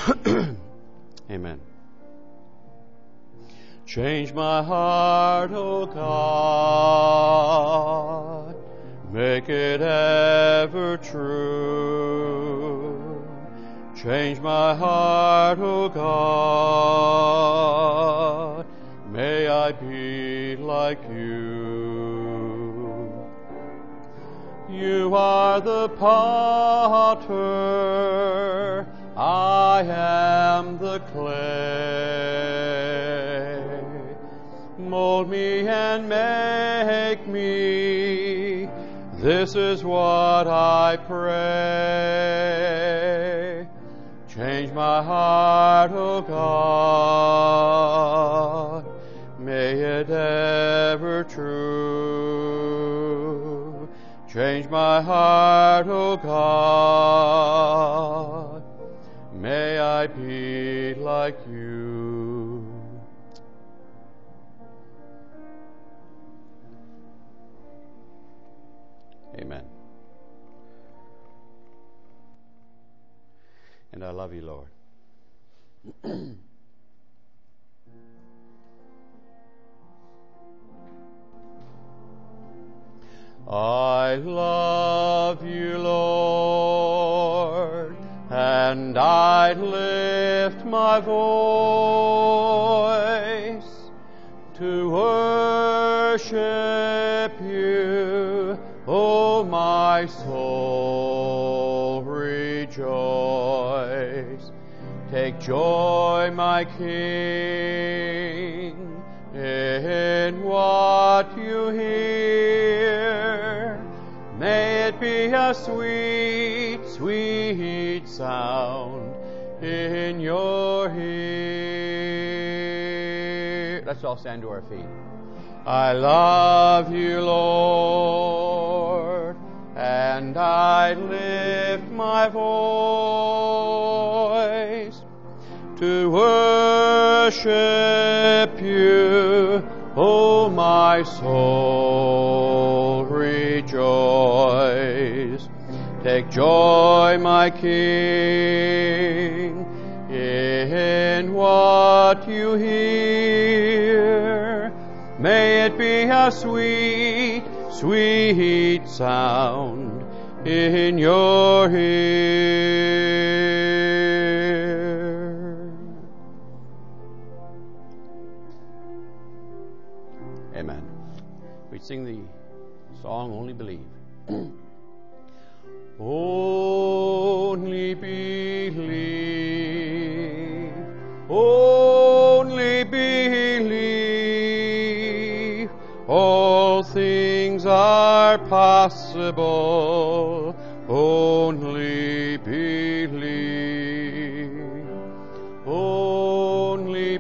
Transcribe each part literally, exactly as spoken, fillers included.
Amen. Change my heart, O God, make it ever true. Change my heart, O God, may I be like you. You are the potter, I am the clay. Mold me and make me, this is what I pray. Change my heart, O God, may it ever true. Change my heart, O God, may I be like you. Amen. And I love you, Lord. I love you, Lord, and I lift my voice to worship you, O my soul, rejoice. Take joy, my King, in what you hear. May it be a sweet, sweet sound in your ear. Let's all stand to our feet. I love you, Lord, and I lift my voice to worship you, O my soul, rejoice. Take joy, my King, in what you hear. May it be a sweet, sweet sound in your ear. Amen. We sing the song, Only Believe. Only believe, only believe, all things are possible, only believe, only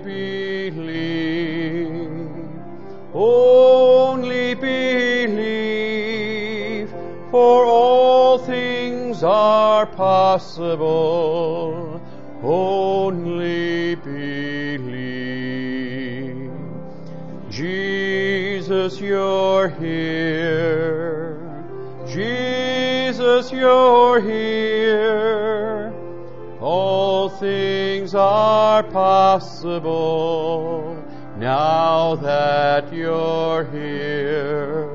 believe, only believe, for all things are possible, only believe. Jesus, you're here. Jesus, you're here. All things are possible now that you're here.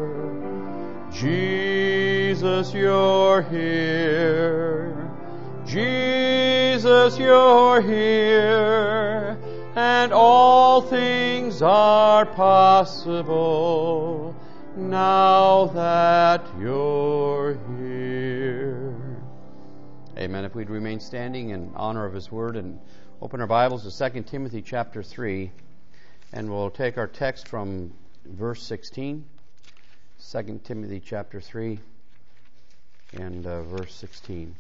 Jesus, you're here. Jesus, you're here. And all things are possible now that you're here. Amen. If we'd remain standing in honor of His Word and open our Bibles to Second Timothy chapter three, and we'll take our text from verse sixteen. Second Timothy chapter three and uh, verse sixteen.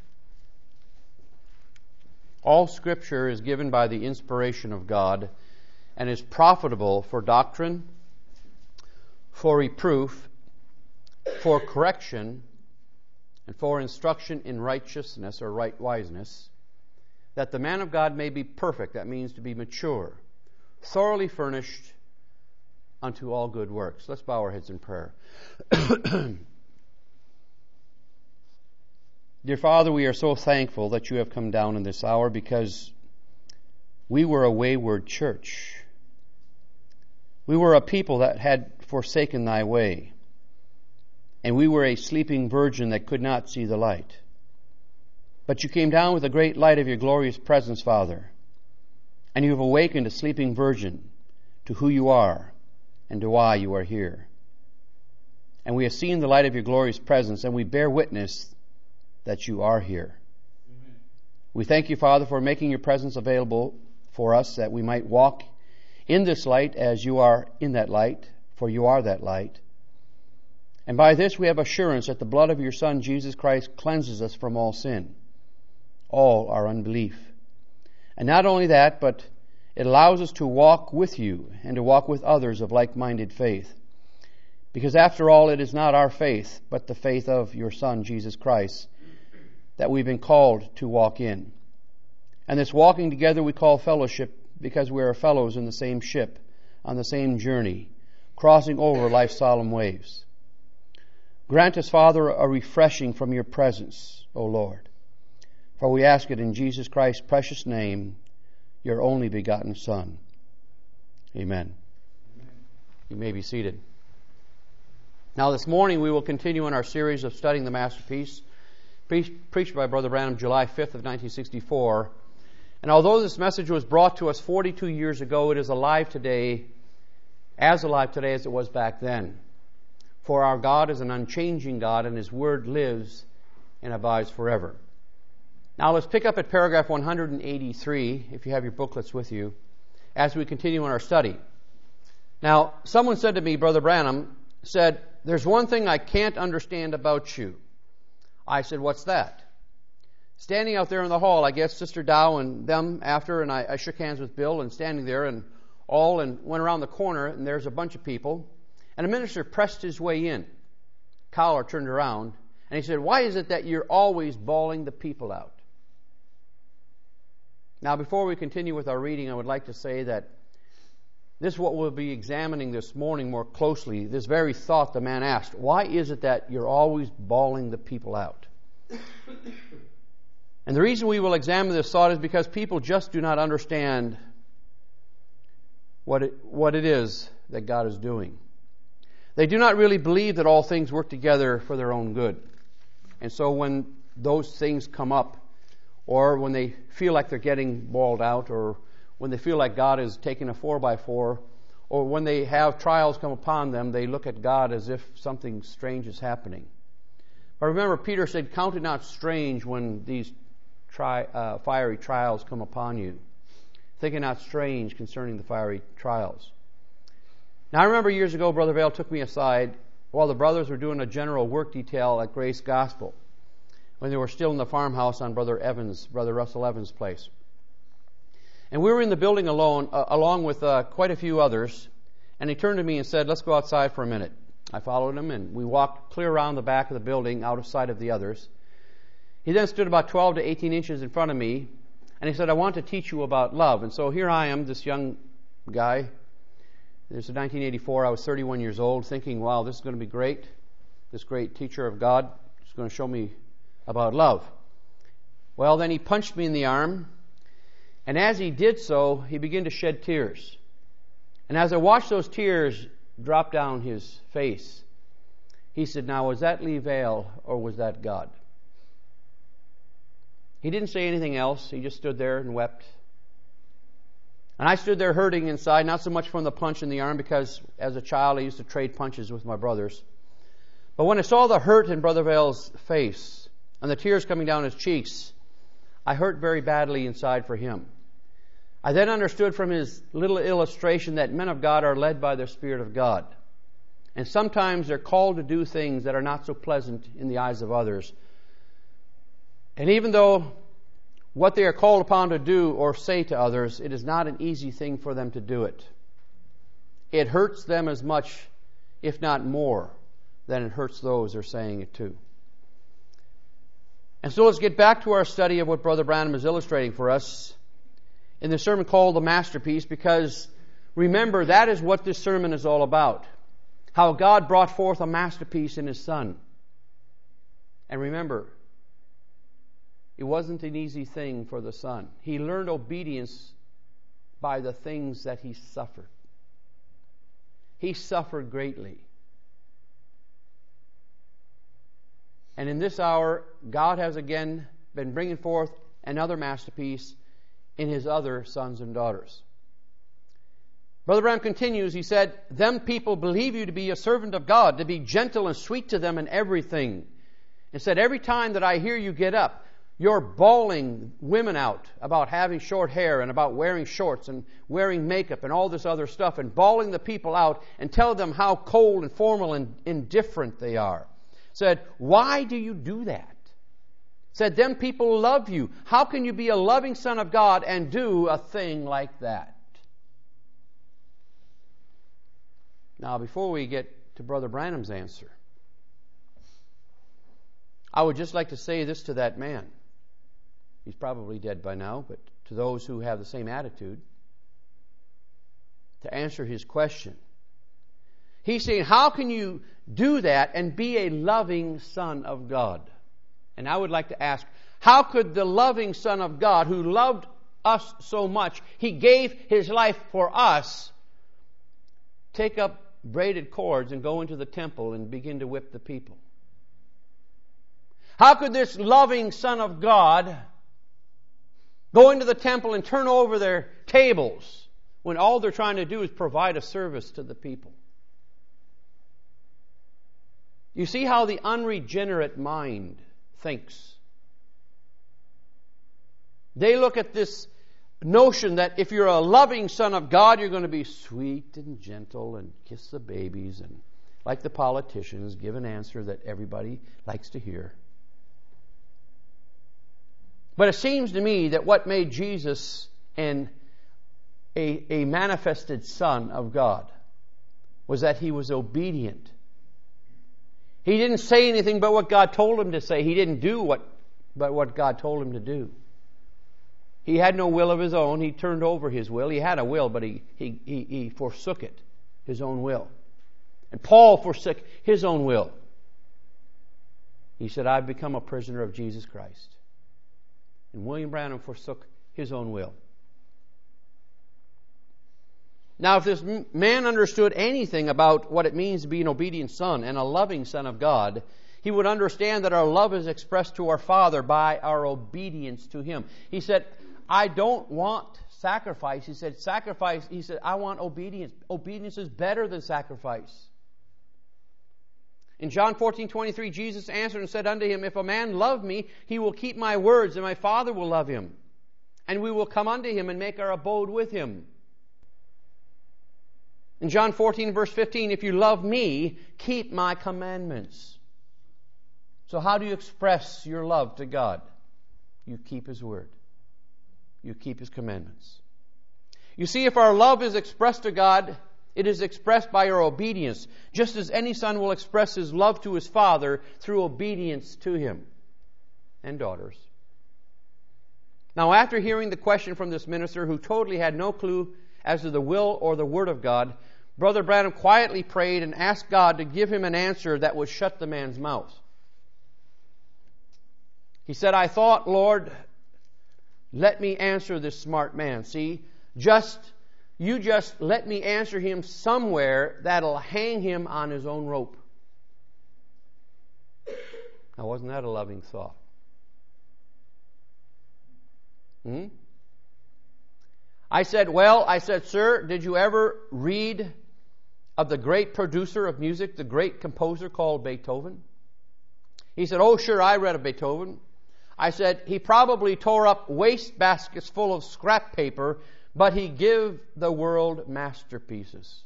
All Scripture is given by the inspiration of God and is profitable for doctrine, for reproof, for correction, and for instruction in righteousness or right wiseness, that the man of God may be perfect, that means to be mature, thoroughly furnished unto all good works. Let's bow our heads in prayer. Dear Father, we are so thankful that you have come down in this hour, because we were a wayward church. We were a people that had forsaken thy way, and we were a sleeping virgin that could not see the light. But you came down with the great light of your glorious presence, Father, and you have awakened a sleeping virgin to who you are and to why you are here. And we have seen the light of your glorious presence, and we bear witness that you are here. Amen. We thank you, Father, for making your presence available for us, that we might walk in this light as you are in that light, for you are that light. And by this we have assurance that the blood of your Son, Jesus Christ, cleanses us from all sin, all our unbelief. And not only that, but it allows us to walk with you and to walk with others of like-minded faith. Because after all, it is not our faith, but the faith of your Son, Jesus Christ, that we've been called to walk in. And this walking together we call fellowship, because we are fellows in the same ship, on the same journey, crossing over life's solemn waves. Grant us, Father, a refreshing from your presence, O Lord. For we ask it in Jesus Christ's precious name, your only begotten Son. Amen. Amen. You may be seated. Now this morning we will continue in our series of studying the Masterpiece, pre- preached by Brother Branham July fifth of nineteen sixty-four. And although this message was brought to us forty-two years ago, it is alive today, as alive today as it was back then. For our God is an unchanging God, and His Word lives and abides forever. Now let's pick up at paragraph one hundred eighty-three, if you have your booklets with you, as we continue in our study. Now, someone said to me, Brother Branham said, "There's one thing I can't understand about you." I said, "What's that?" Standing out there in the hall, I guess Sister Dow and them after, and I, I shook hands with Bill, and standing there and all, and went around the corner, and there's a bunch of people. And a minister pressed his way in. Collar turned around, and he said, "Why is it that you're always bawling the people out?" Now, before we continue with our reading, I would like to say that this is what we'll be examining this morning more closely. This very thought the man asked, why is it that you're always bawling the people out? And the reason we will examine this thought is because people just do not understand what it, what it is that God is doing. They do not really believe that all things work together for their own good. And so when those things come up, or when they feel like they're getting bawled out, or when they feel like God is taking a four by four, or when they have trials come upon them, they look at God as if something strange is happening. But remember, Peter said, "Count it not strange when these tri- uh, fiery trials come upon you. Think it not strange concerning the fiery trials." Now, I remember years ago, Brother Vail took me aside while the brothers were doing a general work detail at Grace Gospel, when they were still in the farmhouse on Brother Evans, Brother Russell Evans' place. And we were in the building alone, uh, along with uh, quite a few others, and he turned to me and said, "Let's go outside for a minute." I followed him, and we walked clear around the back of the building, out of sight of the others. He then stood about twelve to eighteen inches in front of me, and he said, "I want to teach you about love." And so here I am, this young guy. This is nineteen eighty-four. I was thirty-one years old, thinking, wow, this is going to be great. This great teacher of God is going to show me about love. Well, then he punched me in the arm, and as he did so, he began to shed tears. And as I watched those tears drop down his face, he said, "Now, was that Lee Vail or was that God?" He didn't say anything else. He just stood there and wept. And I stood there hurting inside, not so much from the punch in the arm, because as a child I used to trade punches with my brothers. But when I saw the hurt in Brother Vail's face and the tears coming down his cheeks, I hurt very badly inside for him. I then understood from his little illustration that men of God are led by the Spirit of God. And sometimes they're called to do things that are not so pleasant in the eyes of others. And even though what they are called upon to do or say to others, it is not an easy thing for them to do it. It hurts them as much, if not more, than it hurts those they're saying it to. And so let's get back to our study of what Brother Branham is illustrating for us in the sermon called The Masterpiece, because remember, that is what this sermon is all about. How God brought forth a masterpiece in His Son. And remember, It wasn't an easy thing for the son. He learned obedience by the things that he suffered. He suffered greatly. And in this hour, God has again been bringing forth another masterpiece in his other sons and daughters. Brother Branham continues, he said, "Them people believe you to be a servant of God, to be gentle and sweet to them in everything." And said, every time that I hear you get up, you're bawling women out about having short hair and about wearing shorts and wearing makeup and all this other stuff, and bawling the people out and tell them how cold and formal and indifferent they are. Said, why do you do that? Said, them people love you. How can you be a loving son of God and do a thing like that? Now, before we get to Brother Branham's answer, I would just like to say this to that man. He's probably dead by now, but to those who have the same attitude, to answer his question. He's saying, how can you do that and be a loving son of God? And I would like to ask, how could the loving Son of God, who loved us so much, he gave his life for us, take up braided cords and go into the temple and begin to whip the people? How could this loving Son of God go into the temple and turn over their tables when all they're trying to do is provide a service to the people? You see how the unregenerate mind thinks. They look at this notion that if you're a loving son of God, you're going to be sweet and gentle and kiss the babies and, like the politicians, give an answer that everybody likes to hear. But it seems to me that what made Jesus an, a, a manifested Son of God was that he was obedient. He didn't say anything but what God told him to say. He didn't do what but what God told him to do. He had no will of his own. He turned over his will. He had a will, but he, he, he, he forsook it, his own will. And Paul forsook his own will. He said, I've become a prisoner of Jesus Christ. And William Branham forsook his own will. Now, if this man understood anything about what it means to be an obedient son and a loving son of God, he would understand that our love is expressed to our Father by our obedience to Him. He said, I don't want sacrifice. He said, sacrifice. He said, I want obedience. Obedience is better than sacrifice. In John fourteen twenty-three, Jesus answered and said unto him, if a man love me, he will keep my words, and my Father will love him. And we will come unto him and make our abode with him. In John fourteen, verse fifteen, if you love me, keep my commandments. So how do you express your love to God? You keep His word. You keep His commandments. You see, if our love is expressed to God, it is expressed by our obedience, just as any son will express his love to his father through obedience to him. And daughters. Now, after hearing the question from this minister who totally had no clue as to the will or the word of God, Brother Branham quietly prayed and asked God to give him an answer that would shut the man's mouth. He said, I thought, Lord, let me answer this smart man. See, just you just let me answer him somewhere that'll hang him on his own rope. Now, wasn't that a loving thought? Hmm? I said, well, I said, sir, did you ever read of the great producer of music, the great composer called Beethoven? He said, oh, sure, I read of Beethoven. I said, he probably tore up waste baskets full of scrap paper, but he gave the world masterpieces.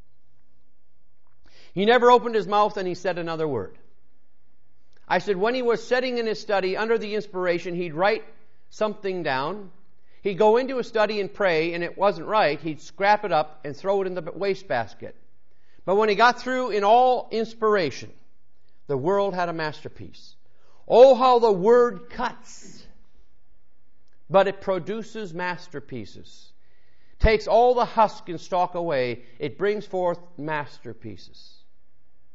He never opened his mouth and he said another word. I said, when he was sitting in his study under the inspiration, he'd write something down. He'd go into his study and pray, and it wasn't right. He'd scrap it up and throw it in the wastebasket. But when he got through in all inspiration, the world had a masterpiece. Oh, how the Word cuts! But it produces masterpieces. Takes all the husk and stalk away. It brings forth masterpieces.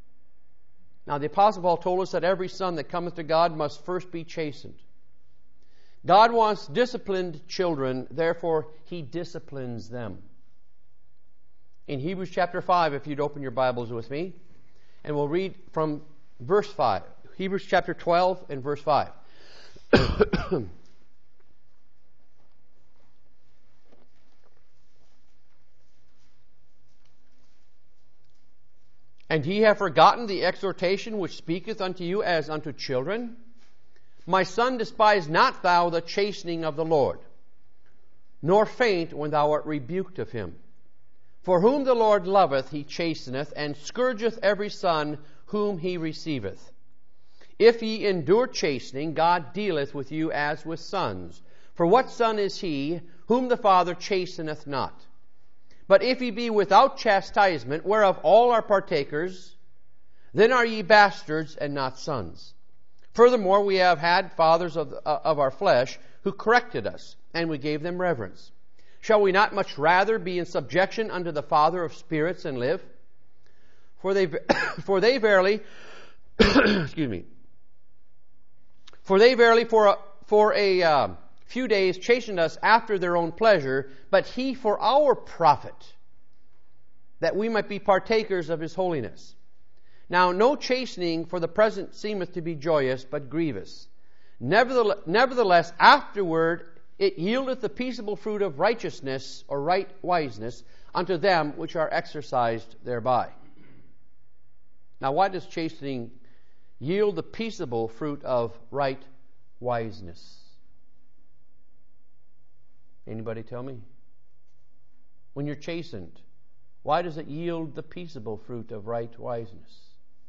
Now, the Apostle Paul told us that every son that cometh to God must first be chastened. God wants disciplined children, therefore He disciplines them. In Hebrews chapter five, if you'd open your Bibles with me, and we'll read from verse five. Hebrews chapter twelve and verse five. And ye have forgotten the exhortation which speaketh unto you as unto children? My son, despise not thou the chastening of the Lord, nor faint when thou art rebuked of him. For whom the Lord loveth, He chasteneth, and scourgeth every son whom He receiveth. If ye endure chastening, God dealeth with you as with sons. For what son is he whom the Father chasteneth not? But if ye be without chastisement, whereof all are partakers, then are ye bastards and not sons. Furthermore, we have had fathers of, uh, of our flesh who corrected us, and we gave them reverence. Shall we not much rather be in subjection unto the Father of spirits and live? For they, for they verily, excuse me, for they verily for a, for a uh, few days chastened us after their own pleasure, but He for our profit, that we might be partakers of His holiness. Now no chastening for the present seemeth to be joyous, but grievous. Nevertheless, nevertheless afterward it yieldeth the peaceable fruit of righteousness, or right wiseness, unto them which are exercised thereby. Now why does chastening yield the peaceable fruit of right wiseness? Anybody tell me? When you're chastened, why does it yield the peaceable fruit of right wiseness?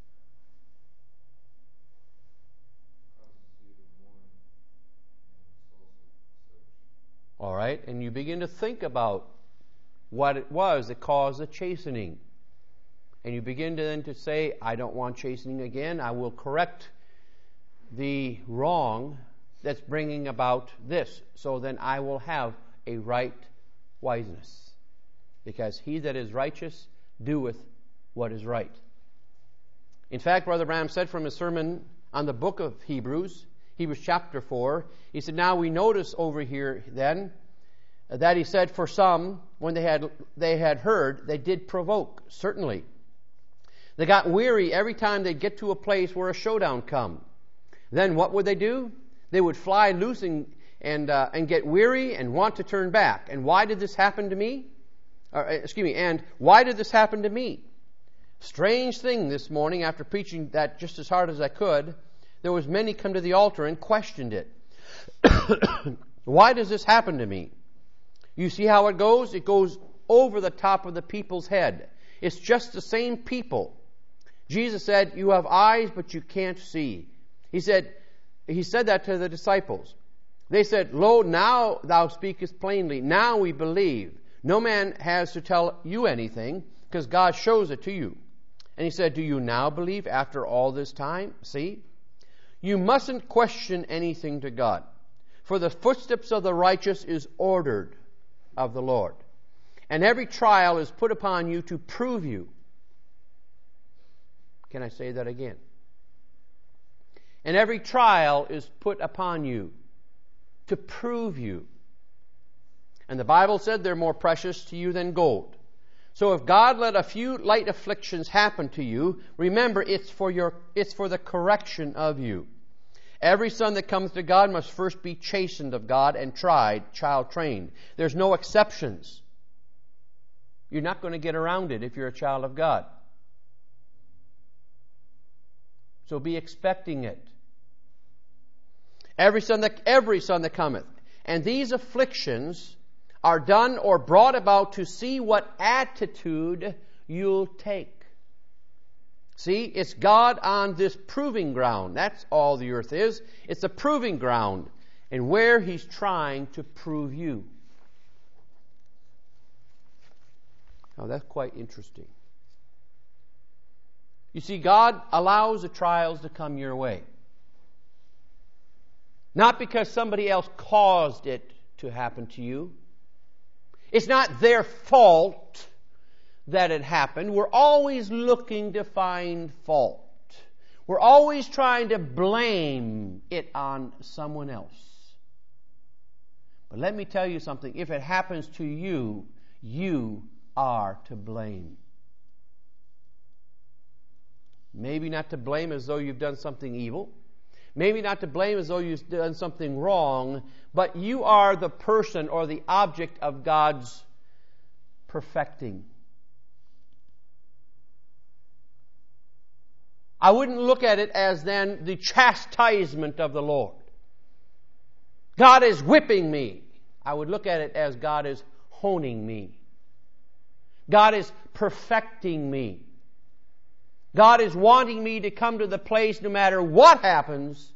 All right, and you begin to think about what it was that caused the chastening. And you begin to then to say, I don't want chastening again. I will correct the wrong that's bringing about this. So then I will have a right wiseness. Because he that is righteous doeth what is right. In fact, Brother Branham said from his sermon on the book of Hebrews, Hebrews chapter four, he said, now we notice over here then that he said, for some, when they had they had heard, they did provoke, certainly. They got weary every time they'd get to a place where a showdown come. Then what would they do? They would fly loose and and, uh, and get weary and want to turn back. And why did this happen to me? Or, excuse me, and why did this happen to me? Strange thing this morning, after preaching that just as hard as I could, there was many come to the altar and questioned it. Why does this happen to me? You see how it goes? It goes over the top of the people's head. It's just the same people. Jesus said, you have eyes, but you can't see. He said, he said that to the disciples. They said, lo, now thou speakest plainly. Now we believe. No man has to tell you anything, because God shows it to you. And he said, do you now believe after all this time? See? You mustn't question anything to God. For the footsteps of the righteous is ordered of the Lord. And every trial is put upon you to prove you. Can I say that again? And every trial is put upon you to prove you. And the Bible said they're more precious to you than gold. So if God let a few light afflictions happen to you, remember it's for your it's for the correction of you. Every son that comes to God must first be chastened of God and tried, child trained. There's no exceptions. You're not going to get around it if you're a child of God. So be expecting it. Every son that every son that cometh. And these afflictions are done or brought about to see what attitude you'll take. See, it's God on this proving ground. That's all the earth is. It's a proving ground, and where He's trying to prove you. Now that's quite interesting. You see, God allows the trials to come your way. Not because somebody else caused it to happen to you. It's not their fault that it happened. We're always looking to find fault. We're always trying to blame it on someone else. But let me tell you something. If it happens to you, you are to blame. Maybe not to blame as though you've done something evil. Maybe not to blame as though you've done something wrong. But you are the person or the object of God's perfecting. I wouldn't look at it as then the chastisement of the Lord. God is whipping me. I would look at it as God is honing me. God is perfecting me. God is wanting me to come to the place, no matter what happens,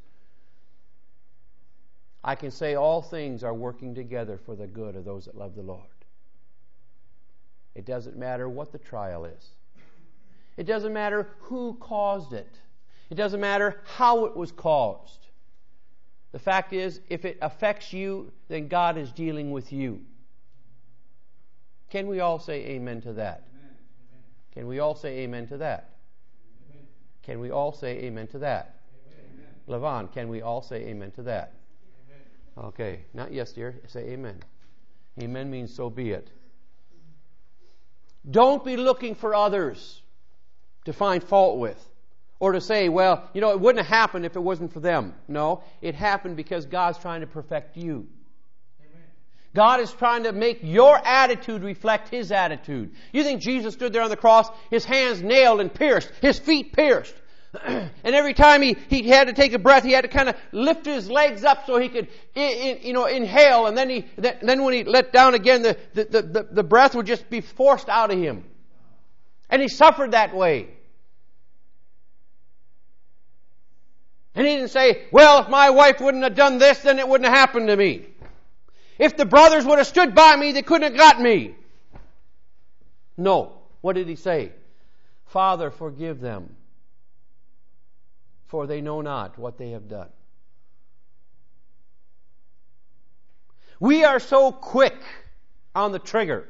I can say all things are working together for the good of those that love the Lord. It doesn't matter what the trial is. It doesn't matter who caused it. It doesn't matter how it was caused. The fact is, if it affects you, then God is dealing with you. Can we all say amen to that? Amen. Can we all say amen to that? Amen. Can we all say amen to that? Amen. Levon, can we all say amen to that? Amen. Okay, not yes, dear. Say amen. Amen means so be it. Don't be looking for others to find fault with. Or to say, well, you know, it wouldn't have happened if it wasn't for them. No, it happened because God's trying to perfect you. Amen. God is trying to make your attitude reflect His attitude. You think Jesus stood there on the cross, His hands nailed and pierced, His feet pierced. And every time he, he had to take a breath, he had to kind of lift his legs up so he could, in, in, you know, inhale. And then he, then when he let down again, the, the, the, the breath would just be forced out of him. And he suffered that way. And he didn't say, well, if my wife wouldn't have done this, then it wouldn't have happened to me. If the brothers would have stood by me, they couldn't have got me. No. What did he say? Father, forgive them, for they know not what they have done. We are so quick on the trigger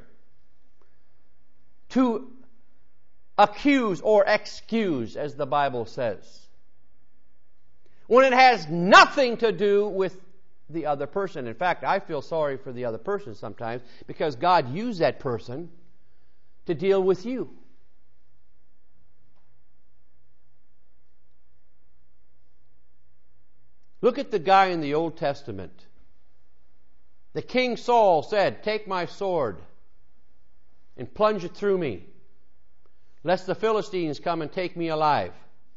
to accuse or excuse, as the Bible says, when it has nothing to do with the other person. In fact, I feel sorry for the other person sometimes because God used that person to deal with you. Look at the guy in the Old Testament. The King Saul said, take my sword and plunge it through me, lest the Philistines come and take me alive.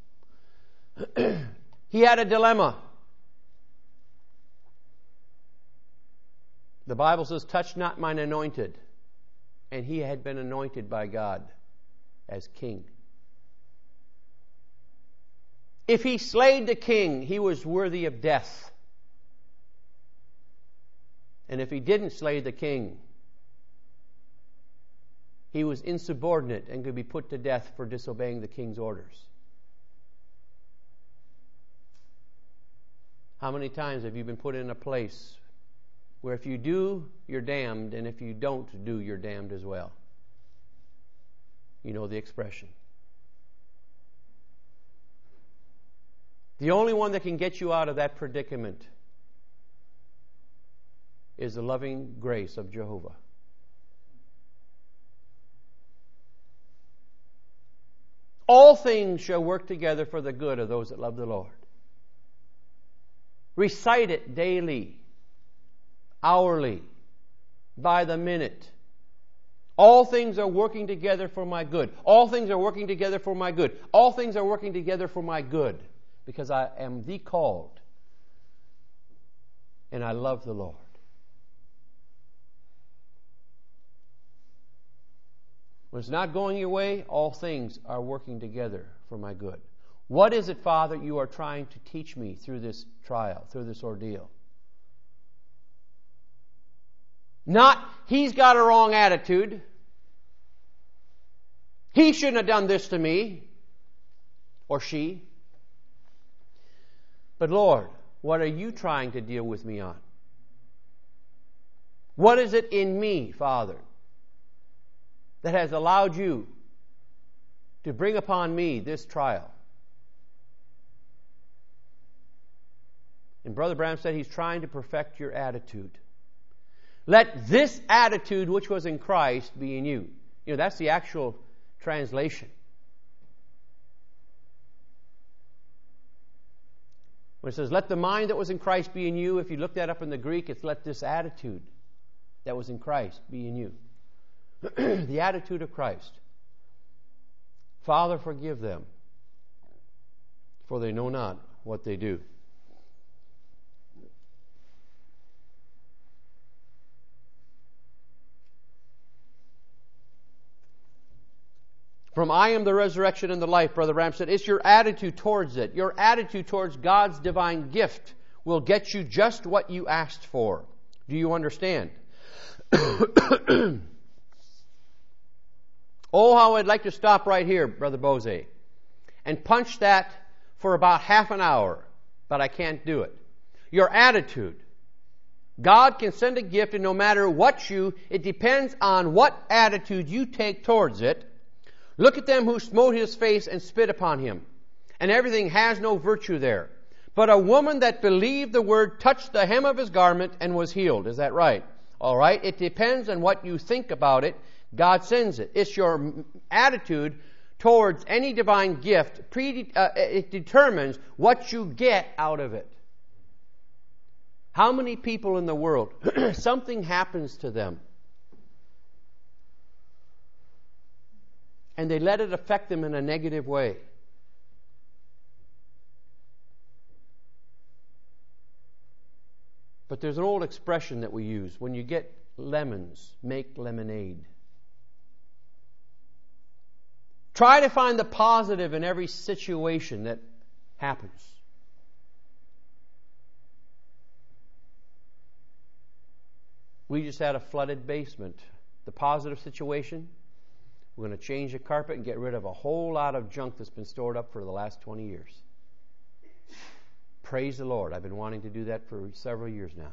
He had a dilemma. The Bible says, touch not mine anointed. And he had been anointed by God as king. If he slayed the king, he was worthy of death. And if he didn't slay the king, he was insubordinate and could be put to death for disobeying the king's orders. How many times have you been put in a place where if you do, you're damned, and if you don't do, you're damned as well? You know the expression. The only one that can get you out of that predicament is the loving grace of Jehovah. All things shall work together for the good of those that love the Lord. Recite it daily, hourly, by the minute. All things are working together for my good. All things are working together for my good. All things are working together for my good. Because I am the called. And I love the Lord. When it's not going your way, all things are working together for my good. What is it, Father, you are trying to teach me through this trial, through this ordeal? Not, he's got a wrong attitude. He shouldn't have done this to me. Or she. But Lord, what are you trying to deal with me on? What is it in me, Father, that has allowed you to bring upon me this trial? And Brother Branham said he's trying to perfect your attitude. Let this attitude which was in Christ be in you. You know, that's the actual translation. When it says, let the mind that was in Christ be in you, if you look that up in the Greek, it's let this attitude that was in Christ be in you. The attitude of Christ. Father, forgive them, for they know not what they do. From I am the resurrection and the life, Brother Branham said, it's your attitude towards it. Your attitude towards God's divine gift will get you just what you asked for. Do you understand? Oh, how I'd like to stop right here, Brother Bose, and punch that for about half an hour, but I can't do it. Your attitude. God can send a gift, and no matter what you, it depends on what attitude you take towards it. Look at them who smote his face and spit upon him, and everything has no virtue there. But a woman that believed the word touched the hem of his garment and was healed. Is that right? All right. It depends on what you think about it. God sends it. It's your attitude towards any divine gift. Pre- uh, it determines what you get out of it. How many people in the world, something happens to them, and they let it affect them in a negative way? But there's an old expression that we use. When you get lemons, make lemonade. Try to find the positive in every situation that happens. We just had a flooded basement. The positive situation, we're going to change the carpet and get rid of a whole lot of junk that's been stored up for the last twenty years. Praise the Lord. I've been wanting to do that for several years now.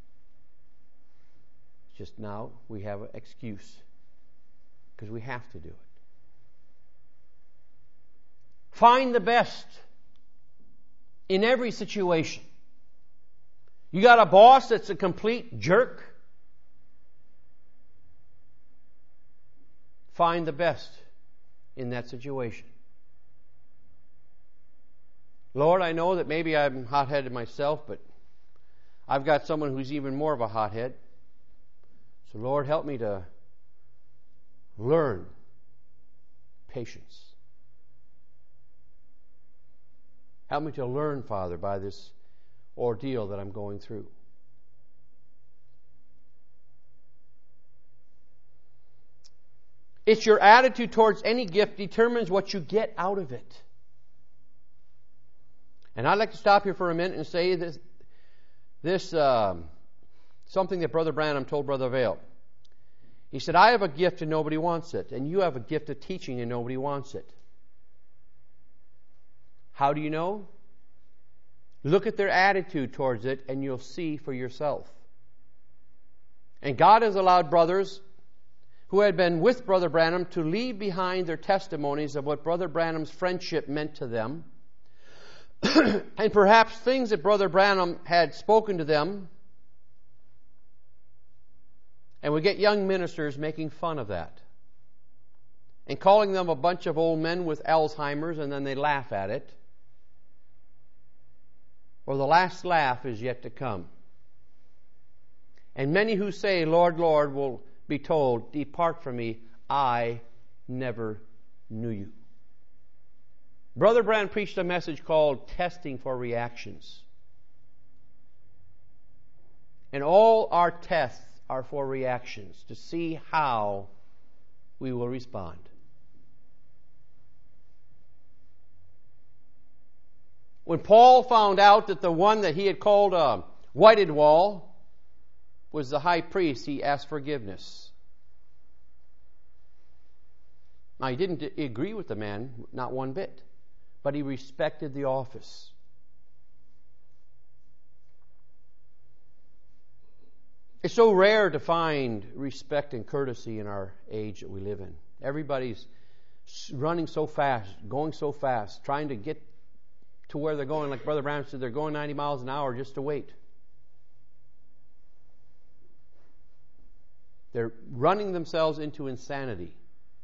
Just now we have an excuse because we have to do it. Find the best in every situation. You got a boss that's a complete jerk? Find the best in that situation. Lord, I know that maybe I'm hot-headed myself, but I've got someone who's even more of a hothead. So Lord, help me to learn patience. Help me to learn, Father, by this ordeal that I'm going through. It's your attitude towards any gift determines what you get out of it. And I'd like to stop here for a minute and say this, this um, something that Brother Branham told Brother Vail. He said, I have a gift and nobody wants it, and you have a gift of teaching and nobody wants it. How do you know? Look at their attitude towards it and you'll see for yourself. And God has allowed brothers who had been with Brother Branham to leave behind their testimonies of what Brother Branham's friendship meant to them. And perhaps things that Brother Branham had spoken to them. And we get young ministers making fun of that and calling them a bunch of old men with Alzheimer's, and then they laugh at it. Or the last laugh is yet to come. And many who say, Lord, Lord, will be told, depart from me, I never knew you. Brother Branham preached a message called Testing for Reactions. And all our tests are for reactions, to see how we will respond. When Paul found out that the one that he had called a whited wall was the high priest, he asked forgiveness. Now, he didn't agree with the man, not one bit, but he respected the office. It's so rare to find respect and courtesy in our age that we live in. Everybody's running so fast, going so fast, trying to get to where they're going. Like Brother Branham said, they're going ninety miles an hour just to wait. They're running themselves into insanity.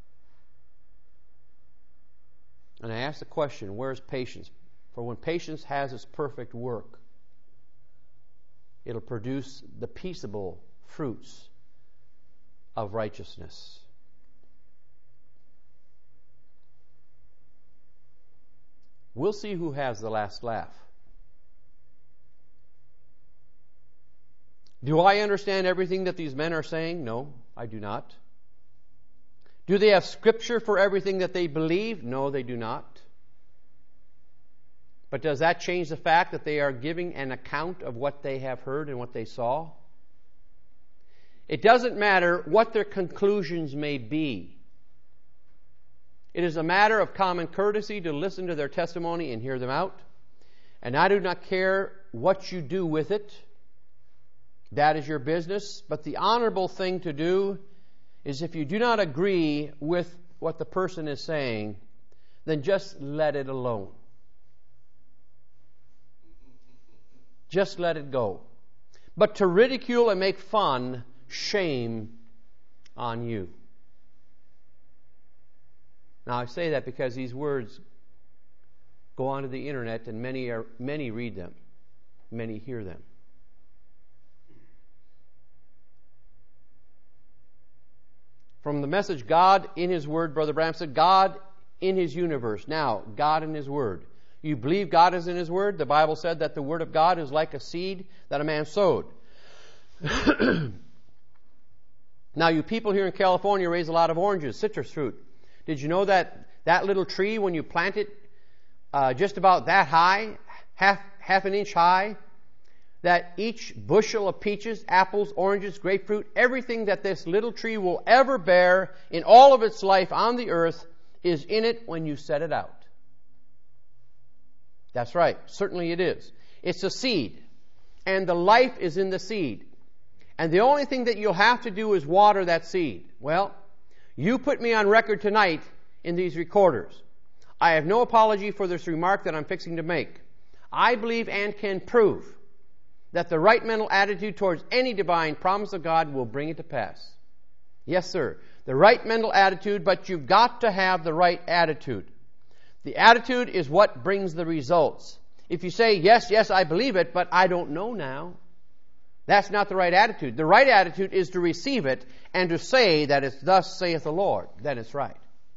And I ask the question, where is patience? For when patience has its perfect work, it'll produce the peaceable fruits of righteousness. We'll see who has the last laugh. Do I understand everything that these men are saying? No, I do not. Do they have scripture for everything that they believe? No, they do not. But does that change the fact that they are giving an account of what they have heard and what they saw? It doesn't matter what their conclusions may be. It is a matter of common courtesy to listen to their testimony and hear them out. And I do not care what you do with it. That is your business. But the honorable thing to do is, if you do not agree with what the person is saying, then just let it alone. Just let it go. But to ridicule and make fun, shame on you. Now I say that because these words go onto the internet and many are many read them. Many hear them. From the message, God in His Word, Brother Branham said, God in His universe. Now, God in His Word. You believe God is in His Word? The Bible said that the Word of God is like a seed that a man sowed. Now, you people here in California raise a lot of oranges, citrus fruit. Did you know that that little tree, when you plant it uh, just about that high, half, half an inch high, that each bushel of peaches, apples, oranges, grapefruit, everything that this little tree will ever bear in all of its life on the earth is in it when you set it out. That's right. Certainly it is. It's a seed. And the life is in the seed. And the only thing that you'll have to do is water that seed. Well, you put me on record tonight in these recorders. I have no apology for this remark that I'm fixing to make. I believe and can prove that the right mental attitude towards any divine promise of God will bring it to pass. Yes, sir. The right mental attitude, but you've got to have the right attitude. The attitude is what brings the results. If you say, yes, yes, I believe it, but I don't know now, that's not the right attitude. The right attitude is to receive it and to say that it's thus saith the Lord. Then it's right.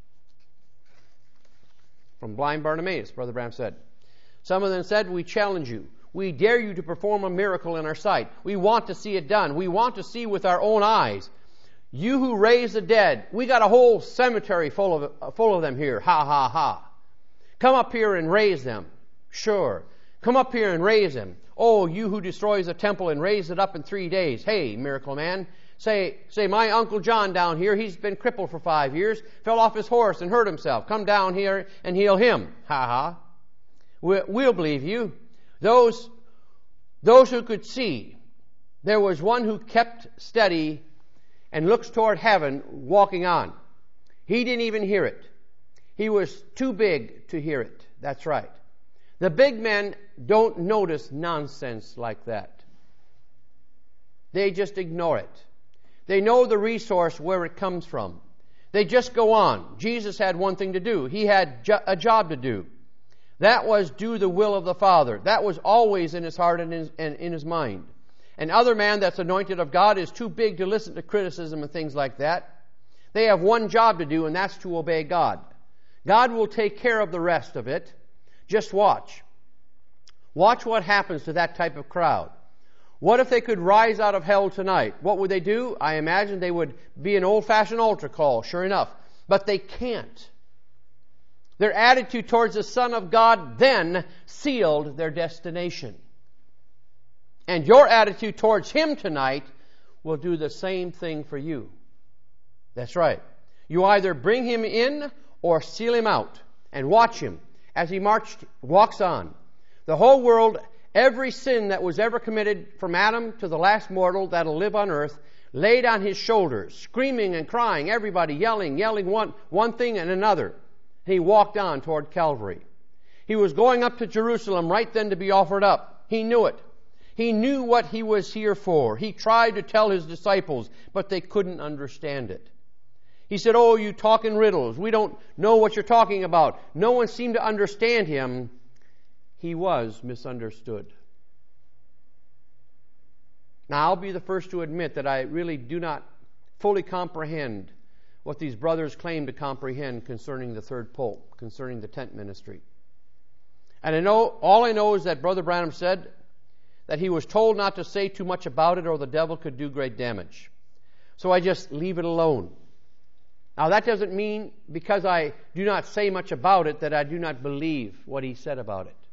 From blind Bartimaeus, Brother Branham said. Some of them said, we challenge you. We dare you to perform a miracle in our sight. We want to see it done. We want to see with our own eyes. You who raise the dead, we got a whole cemetery full of full of them here. Ha, ha, ha. Come up here and raise them. Sure. Come up here and raise them. Oh, you who destroys a temple and raise it up in three days. Hey, miracle man. Say, say, my Uncle John down here, he's been crippled for five years, fell off his horse and hurt himself. Come down here and heal him. Ha, ha. We'll, we'll believe you. Those, those who could see, there was one who kept steady and looks toward heaven walking on. He didn't even hear it. He was too big to hear it. That's right. The big men don't notice nonsense like that. They just ignore it. They know the resource where it comes from. They just go on. Jesus had one thing to do. He had jo- a job to do. That was do the will of the Father. That was always in his heart and in his, and in his mind. An other man that's anointed of God is too big to listen to criticism and things like that. They have one job to do, and that's to obey God. God will take care of the rest of it. Just watch. Watch what happens to that type of crowd. What if they could rise out of hell tonight? What would they do? I imagine they would be an old-fashioned altar call, sure enough. But they can't. Their attitude towards the Son of God then sealed their destination. And your attitude towards Him tonight will do the same thing for you. That's right. You either bring Him in or seal Him out. And watch Him as He marched, walks on. The whole world, every sin that was ever committed from Adam to the last mortal that'll live on earth, laid on His shoulders, screaming and crying, everybody yelling, yelling one, one thing and another. He walked on toward Calvary. He was going up to Jerusalem right then to be offered up. He knew it. He knew what he was here for. He tried to tell his disciples, but they couldn't understand it. He said, "Oh, you talk in riddles. We don't know what you're talking about." No one seemed to understand him. He was misunderstood. Now, I'll be the first to admit that I really do not fully comprehend what these brothers claim to comprehend concerning the third pope, concerning the tent ministry. And I know, all I know is that Brother Branham said that he was told not to say too much about it or the devil could do great damage. So I just leave it alone. Now, that doesn't mean because I do not say much about it that I do not believe what he said about it.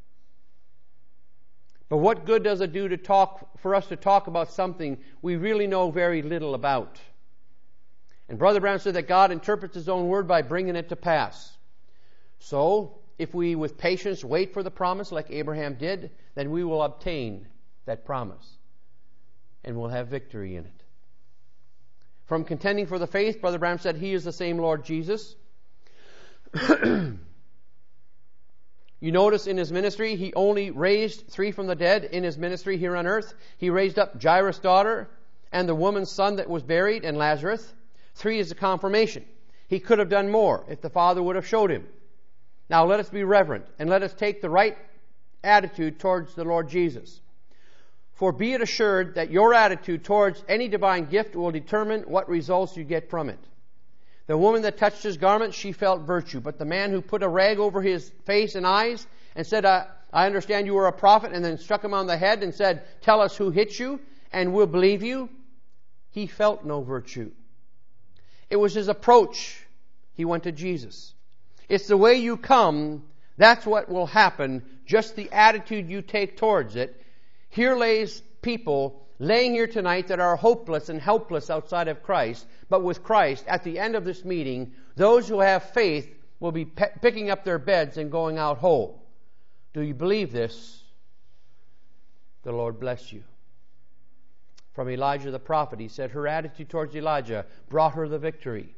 But what good does it do to talk for us to talk about something we really know very little about? And Brother Branham said that God interprets His own word by bringing it to pass. So, if we with patience wait for the promise like Abraham did, then we will obtain that promise. And we'll have victory in it. From contending for the faith, Brother Branham said He is the same Lord Jesus. You notice in His ministry, He only raised three from the dead in His ministry here on earth. He raised up Jairus' daughter and the woman's son that was buried, and Lazarus. Three is the confirmation. He could have done more if the Father would have showed Him. Now let us be reverent and let us take the right attitude towards the Lord Jesus. For be it assured that your attitude towards any divine gift will determine what results you get from it. The woman that touched His garment, she felt virtue. But the man who put a rag over his face and eyes and said, I, I understand you are a prophet, and then struck him on the head and said, "Tell us who hit you, and we'll believe you," he felt no virtue. It was his approach. He went to Jesus. It's the way you come, that's what will happen, just the attitude you take towards it. Here lays people laying here tonight that are hopeless and helpless outside of Christ, but with Christ, at the end of this meeting, those who have faith will be pe- picking up their beds and going out whole. Do you believe this? The Lord bless you. From Elijah the prophet, he said her attitude towards Elijah brought her the victory.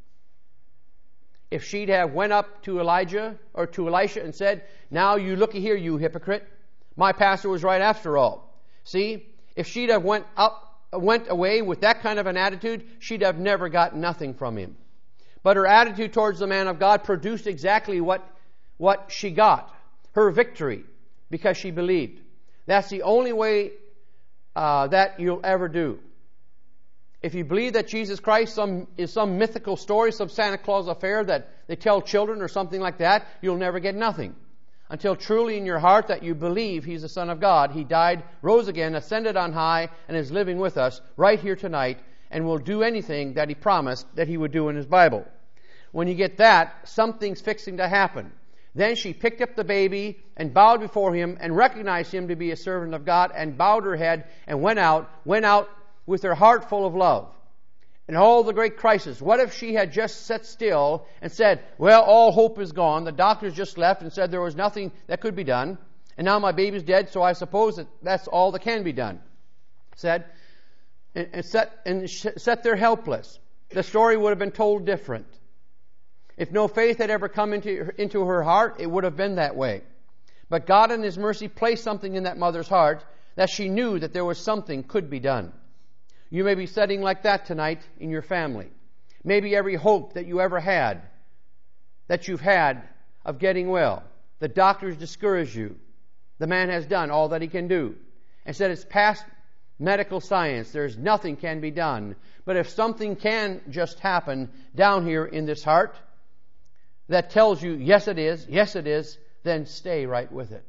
If she'd have went up to Elijah or to Elisha and said, "Now you looky here, you hypocrite. My pastor was right after all." See, if she'd have went up, went away with that kind of an attitude, she'd have never got nothing from him. But her attitude towards the man of God produced exactly what, what she got. Her victory, because she believed. That's the only way uh, that you'll ever do. If you believe that Jesus Christ some, is some mythical story, some Santa Claus affair that they tell children or something like that, you'll never get nothing. Until truly in your heart that you believe He's the Son of God. He died, rose again, ascended on high, and is living with us right here tonight, and will do anything that He promised that He would do in His Bible. When you get that, something's fixing to happen. Then she picked up the baby and bowed before Him and recognized Him to be a servant of God and bowed her head and went out, went out with her heart full of love. And all the great crisis. What if she had just sat still and said, "Well, all hope is gone. The doctors just left and said there was nothing that could be done. And now my baby's dead, so I suppose that that's all that can be done." Said, and, and, set, and sat there helpless. The story would have been told different. If no faith had ever come into, into her heart, it would have been that way. But God in His mercy placed something in that mother's heart that she knew that there was something could be done. You may be sitting like that tonight in your family. Maybe every hope that you ever had, that you've had of getting well, the doctors discourage you. The man has done all that he can do. And said it's past medical science. There's nothing can be done. But if something can just happen down here in this heart that tells you, yes it is, yes it is, then stay right with it.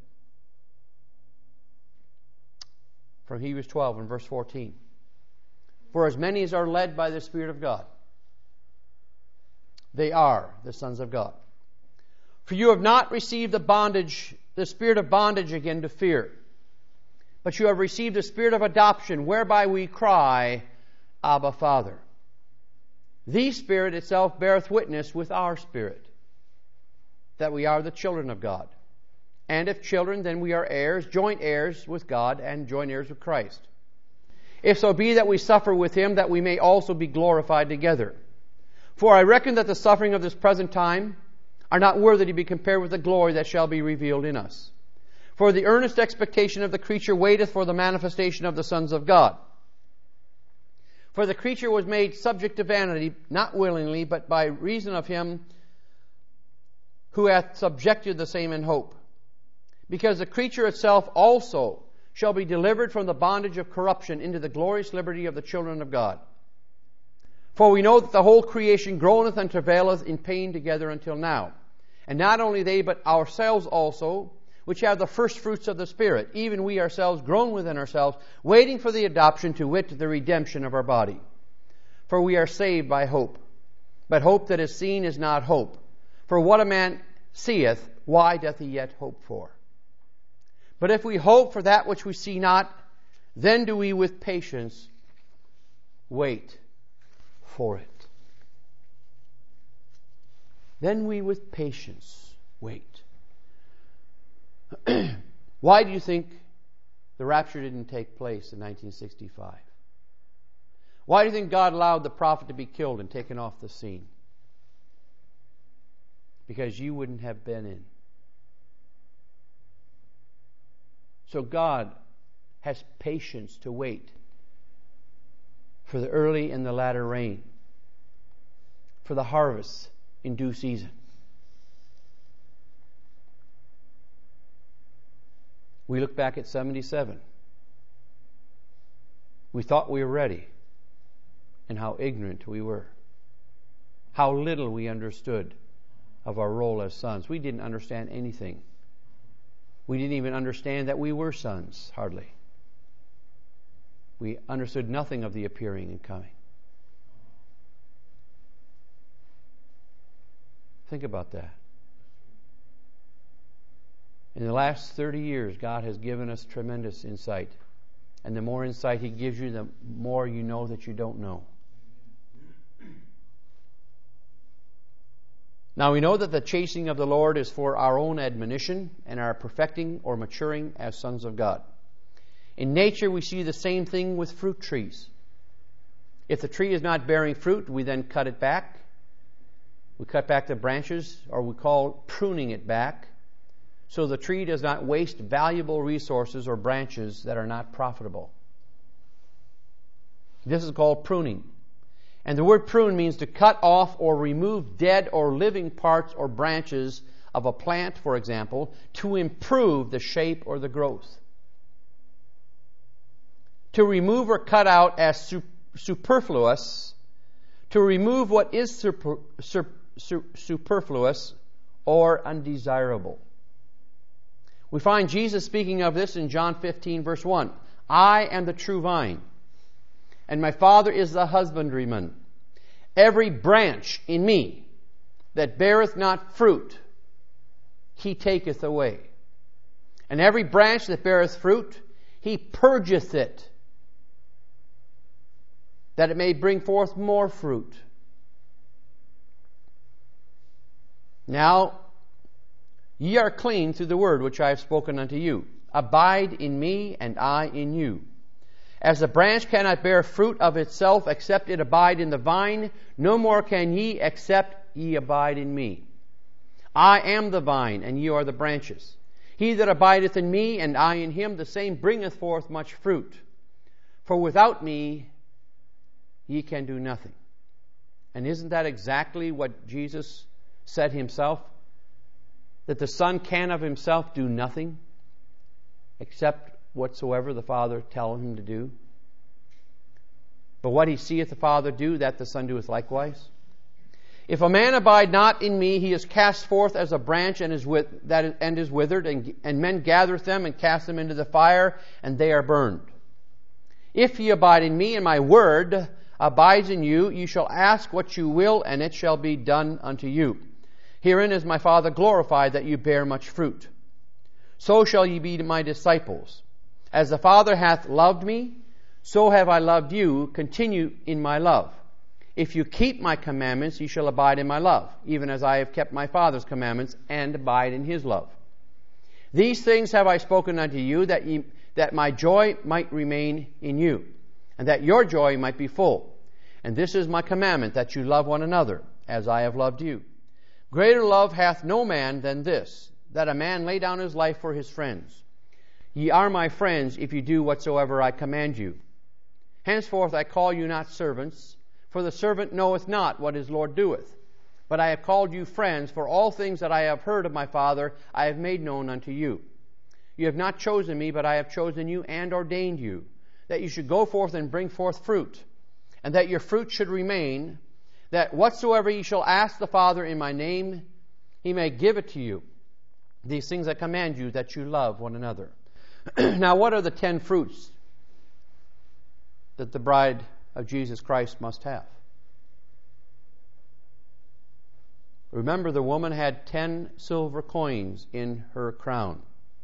From Hebrews twelve and verse fourteen. For as many as are led by the Spirit of God, they are the sons of God. For you have not received the bondage, the spirit of bondage again to fear, but you have received the spirit of adoption, whereby we cry, Abba, Father. The Spirit itself beareth witness with our spirit that we are the children of God. And if children, then we are heirs, joint heirs with God, and joint heirs with Christ. If so be that we suffer with Him, that we may also be glorified together. For I reckon that the suffering of this present time are not worthy to be compared with the glory that shall be revealed in us. For the earnest expectation of the creature waiteth for the manifestation of the sons of God. For the creature was made subject to vanity, not willingly, but by reason of him who hath subjected the same in hope. Because the creature itself also shall be delivered from the bondage of corruption into the glorious liberty of the children of God. For we know that the whole creation groaneth and travaileth in pain together until now. And not only they, but ourselves also, which have the first fruits of the Spirit, even we ourselves groan within ourselves, waiting for the adoption, to wit, the redemption of our body. For we are saved by hope. But hope that is seen is not hope. For what a man seeth, why doth he yet hope for? But if we hope for that which we see not, then do we with patience wait for it. Then we with patience wait. Why do you think the rapture didn't take place in nineteen sixty-five? Why do you think God allowed the prophet to be killed and taken off the scene? Because you wouldn't have been in. So God has patience to wait for the early and the latter rain, for the harvest in due season. We look back at seventy-seven. We thought we were ready, and how ignorant we were. How little we understood of our role as sons. We didn't understand anything. We didn't even understand that we were sons, hardly. We understood nothing of the appearing and coming. Think about that. In the last thirty years, God has given us tremendous insight. And the more insight He gives you, the more you know that you don't know. Now we know that the chastening of the Lord is for our own admonition and our perfecting or maturing as sons of God. In nature, we see the same thing with fruit trees. If the tree is not bearing fruit, we then cut it back. We cut back the branches, or we call pruning it back, so the tree does not waste valuable resources or branches that are not profitable. This is called pruning. And the word prune means to cut off or remove dead or living parts or branches of a plant, for example, to improve the shape or the growth. To remove or cut out as su- superfluous, to remove what is super, sur, sur, superfluous or undesirable. We find Jesus speaking of this in John fifteen, verse one. I am the true vine, and my Father is the husbandryman. Every branch in me that beareth not fruit, He taketh away. And every branch that beareth fruit, He purgeth it, that it may bring forth more fruit. Now, ye are clean through the word which I have spoken unto you. Abide in me, and I in you. As the branch cannot bear fruit of itself except it abide in the vine, no more can ye except ye abide in me. I am the vine, and ye are the branches. He that abideth in me, and I in him, the same bringeth forth much fruit. For without me ye can do nothing. And isn't that exactly what Jesus said Himself? That the Son can of Himself do nothing except whatsoever the Father telleth Him to do. But what He seeth the Father do, that the Son doeth likewise. If a man abide not in me, he is cast forth as a branch and is with, that is, and is withered, and, and men gathereth them and cast them into the fire, and they are burned. If ye abide in me, and my word abides in you, ye shall ask what you will, and it shall be done unto you. Herein is my Father glorified, that you bear much fruit. So shall ye be my disciples. As the Father hath loved me, so have I loved you. Continue in my love. If you keep my commandments, ye shall abide in my love, even as I have kept my Father's commandments, and abide in His love. These things have I spoken unto you, that ye, that my joy might remain in you, and that your joy might be full. And this is my commandment, that you love one another, as I have loved you. Greater love hath no man than this, that a man lay down his life for his friends. Ye are my friends if you do whatsoever I command you. Henceforth I call you not servants, for the servant knoweth not what his Lord doeth. But I have called you friends, for all things that I have heard of my Father I have made known unto you. You have not chosen me, but I have chosen you and ordained you, that you should go forth and bring forth fruit, and that your fruit should remain, that whatsoever ye shall ask the Father in my name, he may give it to you. These things I command you, that you love one another. Now, what are the ten fruits that the bride of Jesus Christ must have? Remember, the woman had ten silver coins in her crown.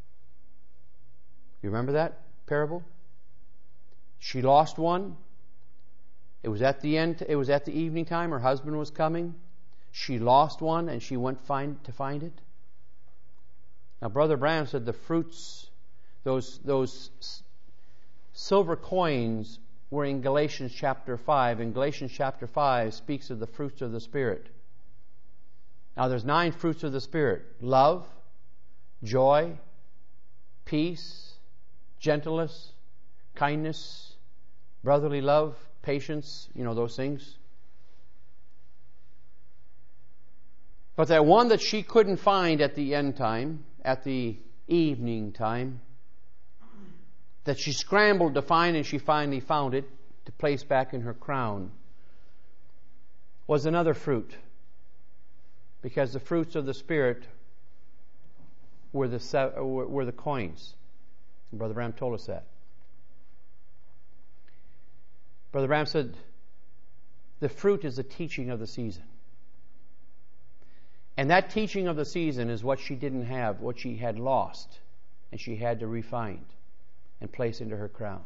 You remember that parable? She lost one. It was at the end. It was at the evening time. Her husband was coming. She lost one, and she went find to find it. Now, Brother Branham said the fruits, those those silver coins, were in Galatians chapter five, and Galatians chapter five speaks of the fruits of the Spirit. Now, there's nine fruits of the Spirit: love, joy, peace, gentleness, kindness, brotherly love, patience, you know, those things. But that one that she couldn't find at the end time, at the evening time, that she scrambled to find and she finally found it to place back in her crown, was another fruit. Because the fruits of the Spirit were the, were the coins. Brother Branham told us that. Brother Branham said, the fruit is the teaching of the season. And that teaching of the season is what she didn't have, what she had lost, and she had to refine and place into her crown.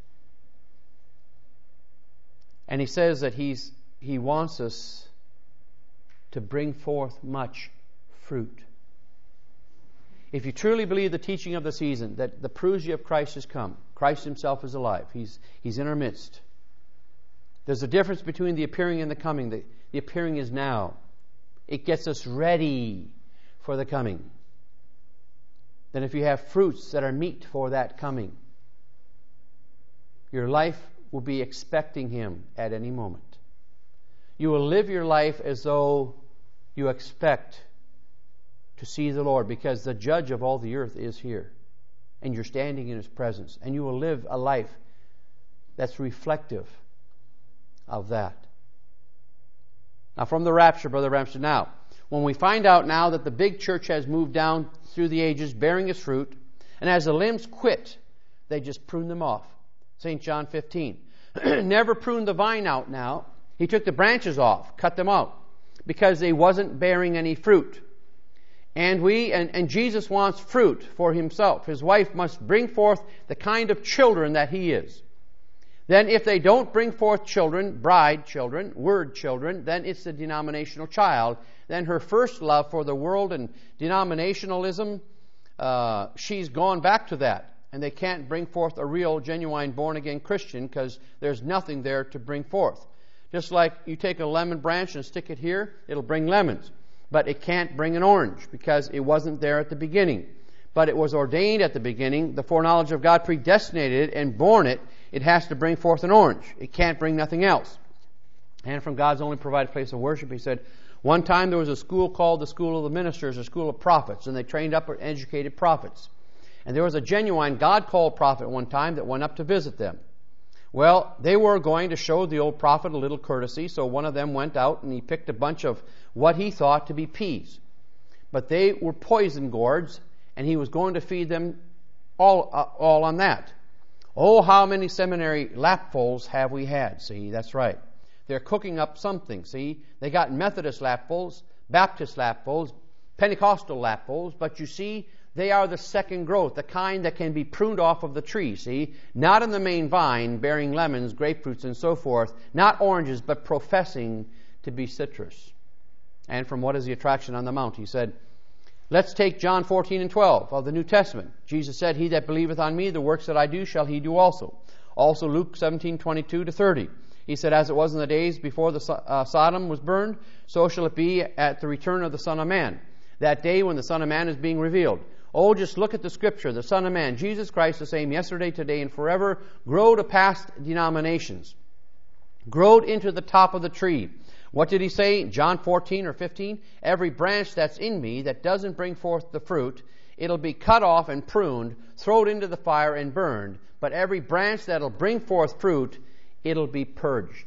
And he says that he's he wants us to bring forth much fruit. If you truly believe the teaching of the season, that the parousia of Christ has come, Christ himself is alive, he's he's in our midst. There's a difference between the appearing and the coming. The, the appearing is now. It gets us ready for the coming. Then if you have fruits that are meet for that coming, your life will be expecting him at any moment. You will live your life as though you expect to see the Lord, because the judge of all the earth is here, and you're standing in his presence, and you will live a life that's reflective of that. Now, from the rapture, Brother Branham said, now, when we find out now that the big church has moved down through the ages bearing its fruit, and as the limbs quit, they just prune them off. Saint John fifteen. Never pruned the vine out now. He took the branches off, cut them out, because they wasn't bearing any fruit. And we, and, and Jesus wants fruit for himself. His wife must bring forth the kind of children that he is. Then if they don't bring forth children, bride children, word children, then it's the denominational child. Then her first love for the world and denominationalism, uh, she's gone back to that. And they can't bring forth a real, genuine, born-again Christian because there's nothing there to bring forth. Just like you take a lemon branch and stick it here, it'll bring lemons. But it can't bring an orange because it wasn't there at the beginning. But it was ordained at the beginning. The foreknowledge of God predestinated it and born it. It has to bring forth an orange. It can't bring nothing else. And from God's only provided place of worship, he said, one time there was a school called the School of the Ministers, or School of Prophets, and they trained up and educated prophets. And there was a genuine God-called prophet one time that went up to visit them. Well, they were going to show the old prophet a little courtesy, so one of them went out and he picked a bunch of what he thought to be peas. But they were poison gourds, and he was going to feed them all, uh, all on that. Oh, how many seminary lapfuls have we had? See, that's right. They're cooking up something, see. They got Methodist lapfuls, Baptist lapfuls, Pentecostal lapfuls, but you see, they are the second growth, the kind that can be pruned off of the tree, see. Not in the main vine, bearing lemons, grapefruits, and so forth. Not oranges, but professing to be citrus. And from What is the Attraction on the Mount? He said, let's take John fourteen and twelve of the New Testament. Jesus said, he that believeth on me, the works that I do shall he do also. Also Luke seventeen, twenty-two to thirty. He said, as it was in the days before the uh, Sodom was burned, so shall it be at the return of the Son of Man. That day when the Son of Man is being revealed. Oh, just look at the Scripture. The Son of Man, Jesus Christ, the same yesterday, today, and forever, grow to past denominations. Growed into the top of the tree. What did he say? John fourteen or fifteen? Every branch that's in me that doesn't bring forth the fruit, it'll be cut off and pruned, thrown into the fire and burned. But every branch that'll bring forth fruit, it'll be purged.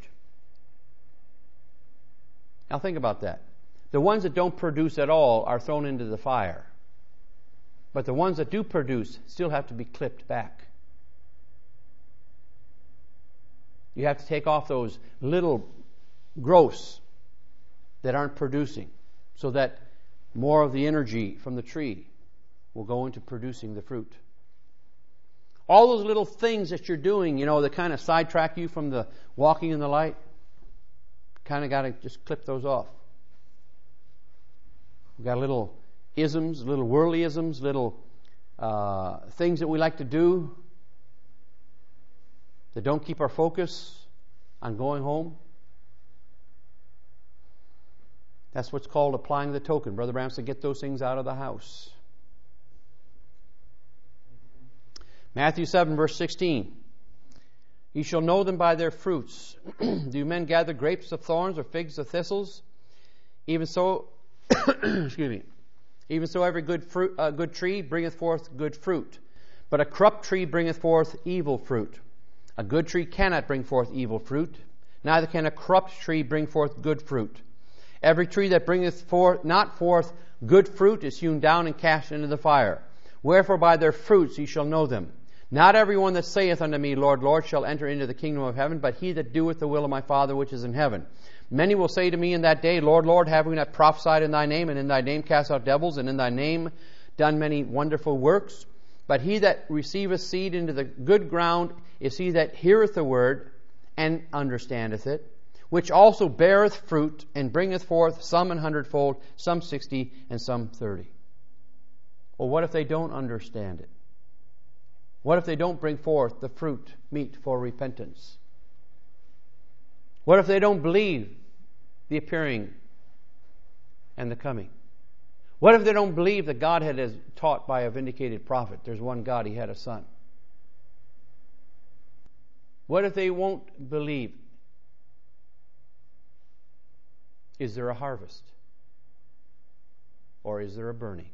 Now think about that. The ones that don't produce at all are thrown into the fire. But the ones that do produce still have to be clipped back. You have to take off those little growths that aren't producing so that more of the energy from the tree will go into producing the fruit. All those little things that you're doing, you know, that kind of sidetrack you from the walking in the light, kind of got to just clip those off. We've got little isms, little worldly isms, little uh, things that we like to do that don't keep our focus on going home. That's what's called applying the token. Brother Branham said, get those things out of the house. Matthew seven, verse sixteen. You shall know them by their fruits. Do men gather grapes of thorns or figs of thistles? Even so, excuse me. Even so, every good fruit, uh, good tree bringeth forth good fruit, but a corrupt tree bringeth forth evil fruit. A good tree cannot bring forth evil fruit, neither can a corrupt tree bring forth good fruit. Every tree that bringeth forth not forth good fruit is hewn down and cast into the fire. Wherefore by their fruits ye shall know them. Not every one that saith unto me, Lord, Lord, shall enter into the kingdom of heaven, but he that doeth the will of my Father which is in heaven. Many will say to me in that day, Lord, Lord, have we not prophesied in thy name, and in thy name cast out devils, and in thy name done many wonderful works? But he that receiveth seed into the good ground is he that heareth the word, and understandeth it, which also beareth fruit, and bringeth forth some an hundredfold, some sixty, and some thirty. Well, what if they don't understand it? What if they don't bring forth the fruit meet for repentance? What if they don't believe the appearing and the coming? What if they don't believe that Godhead is taught by a vindicated prophet? There's one God, He had a son. What if they won't believe? Is there a harvest? Or is there a burning?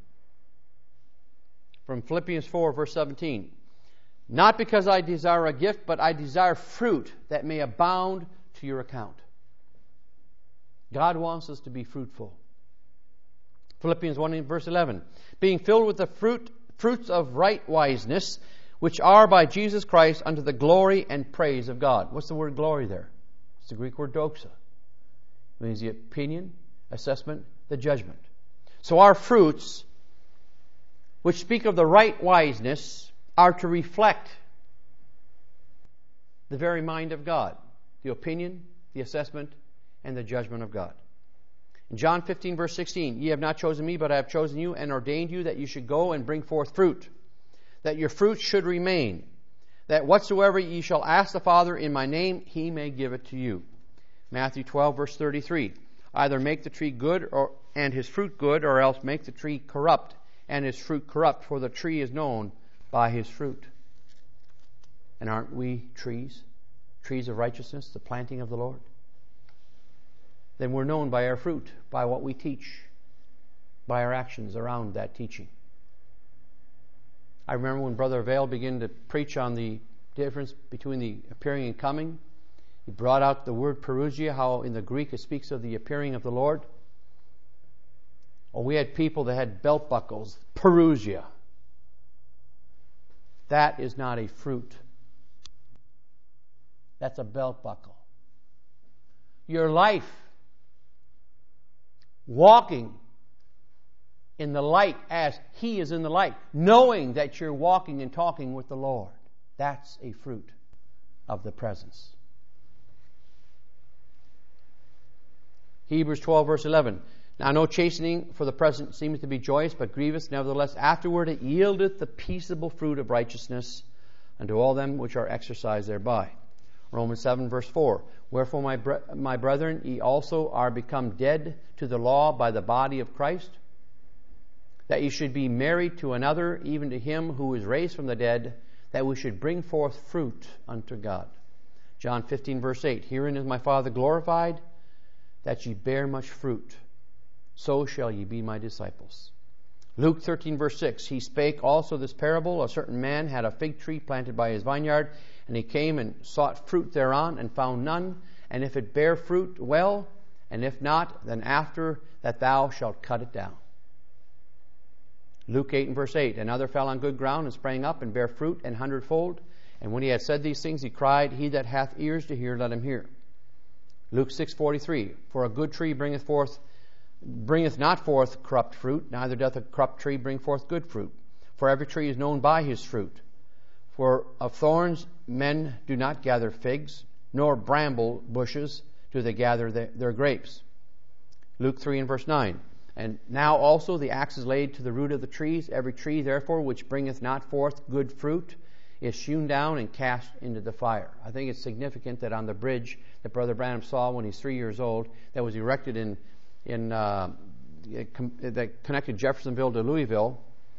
From Philippians four, verse seventeen. Not because I desire a gift, but I desire fruit that may abound to your account. God wants us to be fruitful. Philippians one, verse eleven. Being filled with the fruit, fruits of right wiseness, which are by Jesus Christ unto the glory and praise of God. What's the word glory there? It's the Greek word doxa. It means the opinion, assessment, the judgment. So our fruits, which speak of the right wiseness, are to reflect the very mind of God, the opinion, the assessment, and the judgment of God. In John fifteen, verse sixteen, ye have not chosen me, but I have chosen you and ordained you that you should go and bring forth fruit, that your fruit should remain, that whatsoever ye shall ask the Father in my name, He may give it to you. Matthew twelve, verse thirty-three, either make the tree good or and his fruit good, or else make the tree corrupt and his fruit corrupt, for the tree is known by his fruit. And aren't we trees? Trees of righteousness, the planting of the Lord? Then we're known by our fruit, by what we teach, by our actions around that teaching. I remember when Brother Vail began to preach on the difference between the appearing and coming. He brought out the word parousia, how in the Greek it speaks of the appearing of the Lord. Oh, we had people that had belt buckles, parousia. That is not a fruit. That's a belt buckle. Your life, walking in the light as He is in the light, knowing that you're walking and talking with the Lord, that's a fruit of the presence. Hebrews twelve, verse eleven. Now no chastening for the present seemeth to be joyous, but grievous. Nevertheless, afterward it yieldeth the peaceable fruit of righteousness unto all them which are exercised thereby. Romans seven, verse four. Wherefore, my, bre- my brethren, ye also are become dead to the law by the body of Christ, that you should be married to another, even to him who is raised from the dead, that we should bring forth fruit unto God. John fifteen, verse eight, herein is my Father glorified, that ye bear much fruit. So shall ye be my disciples. Luke thirteen, verse six, he spake also this parable. A certain man had a fig tree planted by his vineyard, and he came and sought fruit thereon, and found none. And if it bear fruit, well, and if not, then after that thou shalt cut it down. Luke eight and verse eight, another fell on good ground, and sprang up, and bare fruit an hundredfold. And when he had said these things, he cried, He that hath ears to hear, let him hear. Luke six forty-three, for a good tree bringeth forth bringeth not forth corrupt fruit, neither doth a corrupt tree bring forth good fruit. For every tree is known by his fruit. For of thorns men do not gather figs, nor bramble bushes do they gather their, their grapes. Luke three and verse nine, and now also the axe is laid to the root of the trees. Every tree, therefore, which bringeth not forth good fruit is hewn down and cast into the fire. I think it's significant that on the bridge that Brother Branham saw when he's three years old, that was erected in in uh, that connected Jeffersonville to Louisville,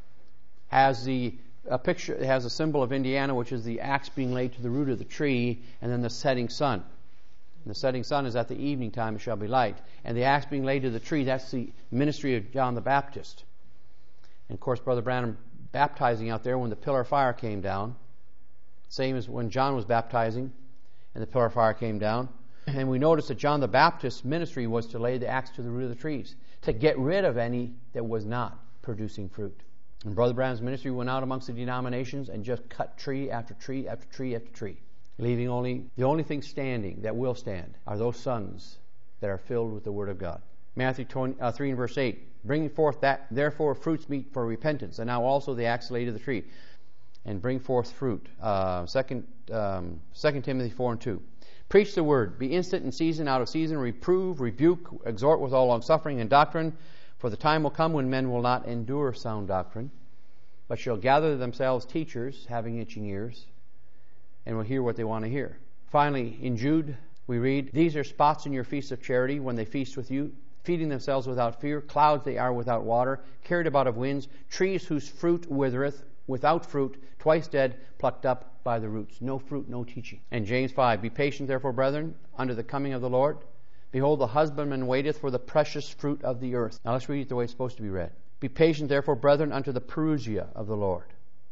has the a picture. It has a symbol of Indiana, which is the axe being laid to the root of the tree, and then the setting sun. And the setting sun is at the evening time; it shall be light. And the axe being laid to the tree, that's the ministry of John the Baptist. And of course, Brother Branham baptizing out there when the pillar of fire came down, same as when John was baptizing, and the pillar of fire came down. And we notice that John the Baptist's ministry was to lay the axe to the root of the trees, to get rid of any that was not producing fruit. And Brother Branham's ministry went out amongst the denominations and just cut tree after tree after tree after tree, leaving only the only thing standing that will stand are those sons that are filled with the Word of God. Matthew three and verse eight, bringing forth that therefore fruits meet for repentance, and now also the axe laid to the tree, and bring forth fruit. Uh, second, um, Second Timothy four and two. Preach the word, be instant in season, out of season, reprove, rebuke, exhort with all longsuffering and doctrine, for the time will come when men will not endure sound doctrine, but shall gather themselves teachers, having itching ears, and will hear what they want to hear. Finally, in Jude, we read, These are spots in your feasts of charity, when they feast with you, feeding themselves without fear, clouds they are without water, carried about of winds, trees whose fruit withereth, without fruit, twice dead, plucked up by the roots. No fruit, no teaching. And James five, Be patient, therefore, brethren, unto the coming of the Lord. Behold, the husbandman waiteth for the precious fruit of the earth. Now let's read it the way it's supposed to be read. Be patient, therefore, brethren, unto the parousia of the Lord.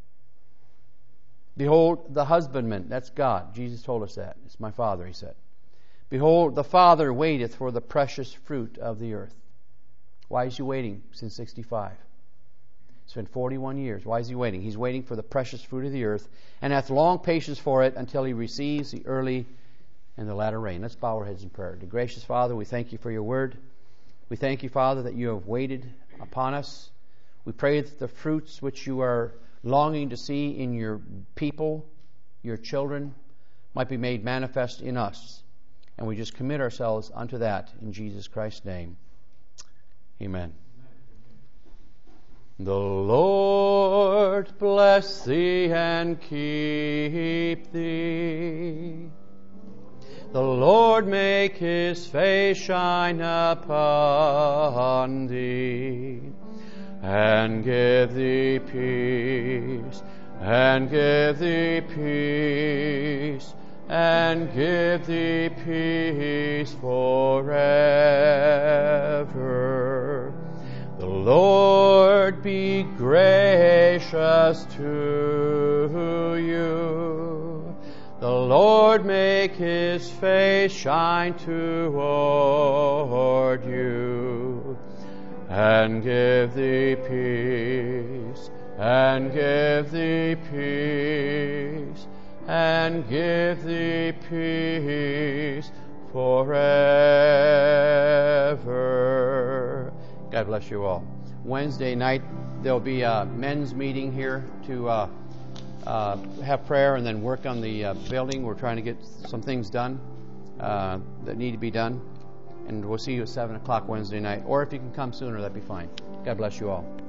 Behold, the husbandman, that's God. Jesus told us that. It's my Father, he said. Behold, the Father waiteth for the precious fruit of the earth. Why is he waiting since sixty-five? It's been forty-one years. Why is he waiting? He's waiting for the precious fruit of the earth, and hath long patience for it until he receives the early and the latter rain. Let's bow our heads in prayer. Dear gracious Father, we thank you for your word. We thank you, Father, that you have waited upon us. We pray that the fruits which you are longing to see in your people, your children, might be made manifest in us. And we just commit ourselves unto that in Jesus Christ's name. Amen. The Lord bless thee and keep thee. The Lord make his face shine upon thee, and give thee peace, and give thee peace, and give thee peace forever. The Lord be gracious to you. The Lord make his face shine toward you, and give thee peace, and give thee peace, and give thee peace forever. God bless you all. Wednesday night, there'll be a men's meeting here to uh, uh, have prayer and then work on the uh, building. We're trying to get some things done uh, that need to be done. And we'll see you at seven o'clock Wednesday night. Or if you can come sooner, that'd be fine. God bless you all.